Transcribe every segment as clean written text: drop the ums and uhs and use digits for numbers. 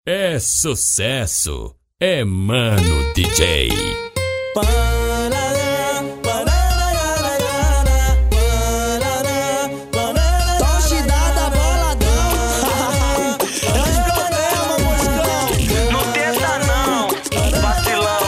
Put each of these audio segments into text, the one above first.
É sucesso, é Mano DJ. Torcidada boladão. É os problemas, moscão. Não tenta não, vacilão.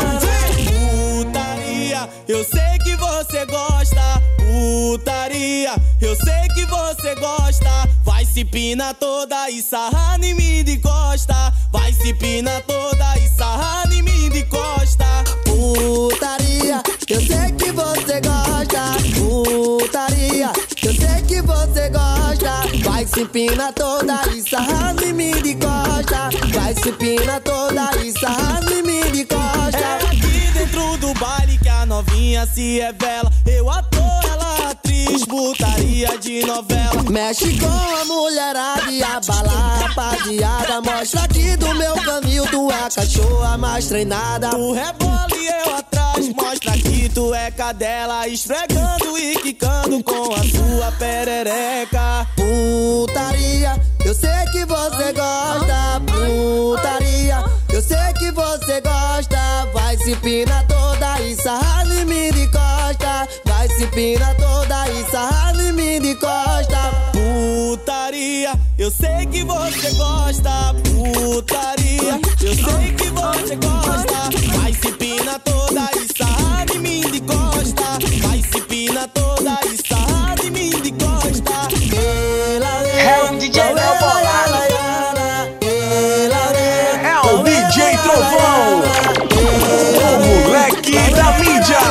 Putaria, eu sei que você gosta. Putaria, eu sei que você gosta. Vai se pina toda e sarrar em mim de costa. Vai se pina toda e sarrar em mim de costa. Putaria, eu sei que você gosta. Putaria, eu sei que você gosta. Vai se pina toda e sarrar em mim de costa. Vai se pina toda e sarrar em mim de costa. É aqui dentro do baile que a novinha se revela. Eu ator, ela atriz, putaria de novela. Mexe com a mulherada e abala a rapaziada. Mostra que do meu caminho tu é a cachorra mais treinada. Tu rebola e eu atrás, mostra que tu é cadela. Esfregando e quicando com a sua perereca. Putaria, eu sei que você gosta. Putaria, eu sei que você gosta. Vai se pina toda e sarrar em mim de costa. Vai se pina toda e sarrar em mim de costa. Putaria, eu sei que você gosta. Putaria, eu sei que você gosta. Vai se pina toda e sarrar em mim de costa. Vai se pina toda e sarrar em mim de costa. É o DJ Léo Bolado. É o DJ Trovão, o moleque da mídia.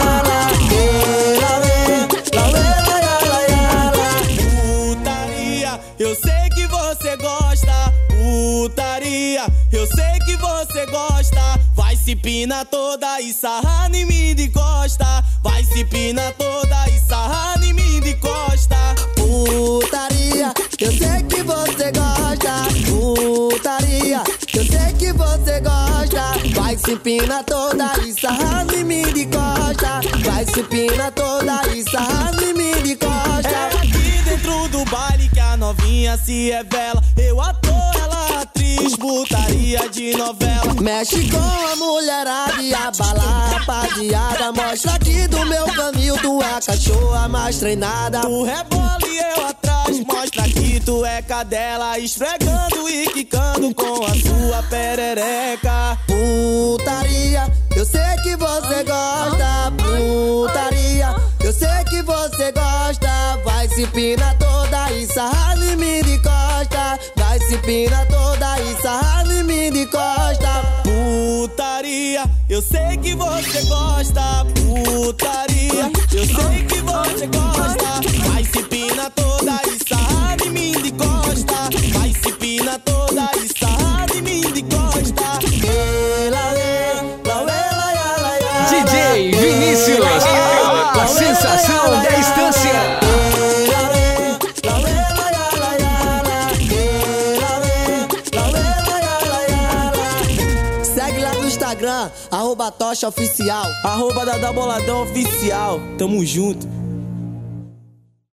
Putaria, eu sei que você gosta. Putaria, eu sei que você gosta. Vai se pina toda e sarrar em mim de costa. Vai se pina toda e sarrar em mim de costa. Putaria, eu sei que você gosta. Putaria, eu sei que você gosta. Vai se pina toda e sarrar em mim de costa. Vai se pina toda e sarrar em mim de costa. É aqui dentro do baile que a novinha se revela. Eu ator, ela atriz, putaria de novela. Mexe com a mulherada e abala a rapaziada. Mostra que do meu caminho tu é a cachorra mais treinada. Tu rebola e eu atrás, mostra que tu é cadela. Esfregando e quicando com a sua perereca. Putaria, eu sei que você gosta. Putaria, eu sei que você gosta. Vai se pina toda e sarrar em mim de costa. Vai se pina toda e sarrar em mim de costa. Putaria, eu sei que você gosta. Putaria, eu sei que você gosta. Vai se pina toda e sarrar em mim de costa. Vai se pina toda e sarrar em mim de costa. DJ Vinícius, a sensação da estância. Segue lá no Instagram, @tocha oficial, @dadaboladão oficial. Tamo junto.